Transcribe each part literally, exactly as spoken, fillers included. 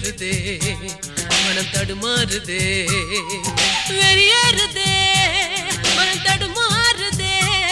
வெறியேறுதே மனம் தடுமாறுதே வெறியேறுதே மனம் தடுமாறுதே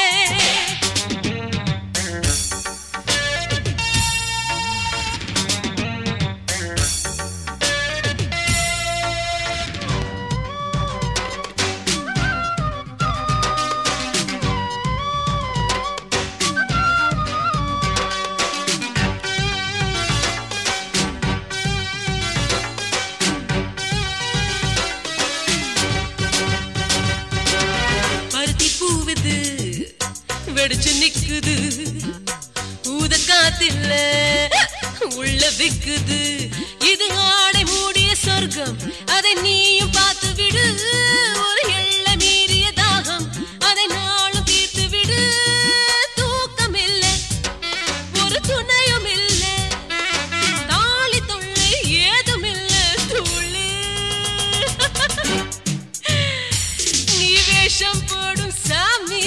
வெடிச்சு நிக்குது ஊத காத்தில்ல உள்ள விக்குது இது ஆடை மூடிய சொர்க்கம் அதை நீயும் பார்த்து விடு ஒரு எல்லை மீறிய தாகம் அதை நாளும் தீர்த்து விடு தூக்கம் இல்லை ஒரு துணையும் இல்லை தாலி தொல்லை ஏதும் இல்லை தூளு நீ வேஷம் போடும் சாமி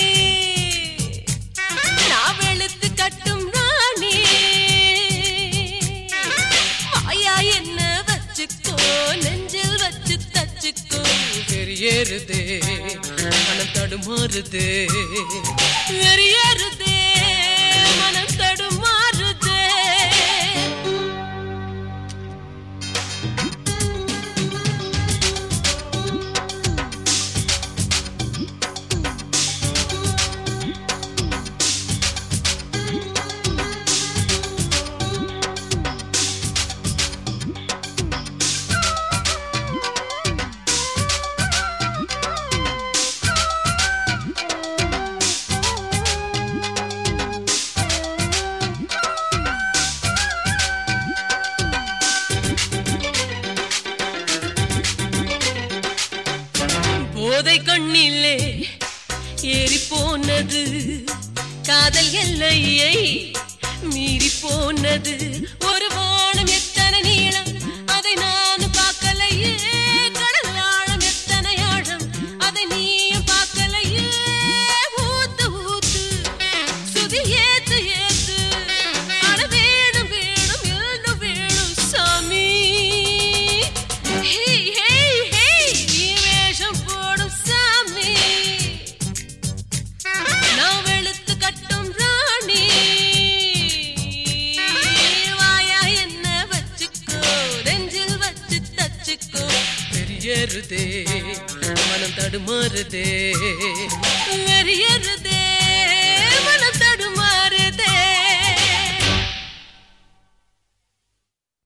வெறியேறுதே மனம் தடுமாறுதே வெறியேறுதே மனம் தடுமாறுதே போதை கண்ணிலே ஏறி போனது காதல் எல்லையை மீறி போனது ஒரு வானம் எத்தனை நீளம் அதை நான் பார்க்கலையே கடல் ஆழம் எத்தனை ஆழம் அதை நீயும் பார்க்கலையே ஊத்து ஊத்து சுதி ஏத்து ஏத்து அட வேணும் வேணும் என்ன வேணும் சாமி வெறியேறுதே மனம் தடுமாறுதே வெறியேறுதே